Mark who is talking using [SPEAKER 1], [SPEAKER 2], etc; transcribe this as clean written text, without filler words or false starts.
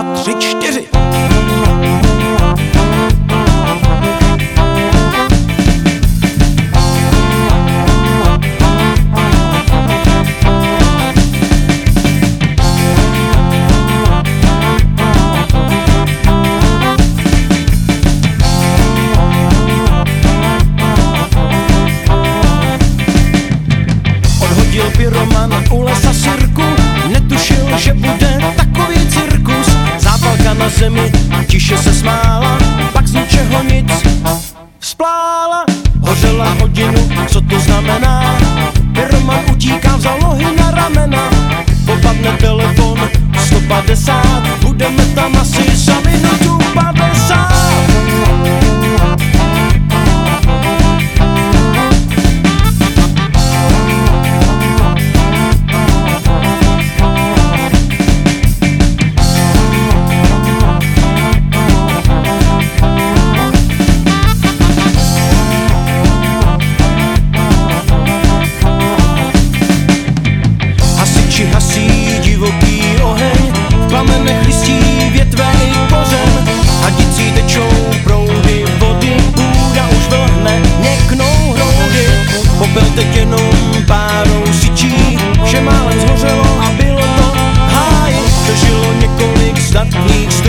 [SPEAKER 1] 3, 4. Pyroman u lesa sirku, netušil, že bude takový cirkus. Zápalka na zemi tiše se smála, pak z ničeho nic vzplála. Hořela hodinu, co to znamená? Pyroman utíká, vzal nohy na ramena. Popadne telefon 150, budeme tam asi za minutu 50. Hasí divoký oheň, v plamenech listí větve i kořen. Hadicí tečou proudy vody, půda už vlhne, měknou hroudy. Popel teď jenom párou syčí, vše málem zhořelo a bylo to v háji. Přežilo několik zdatných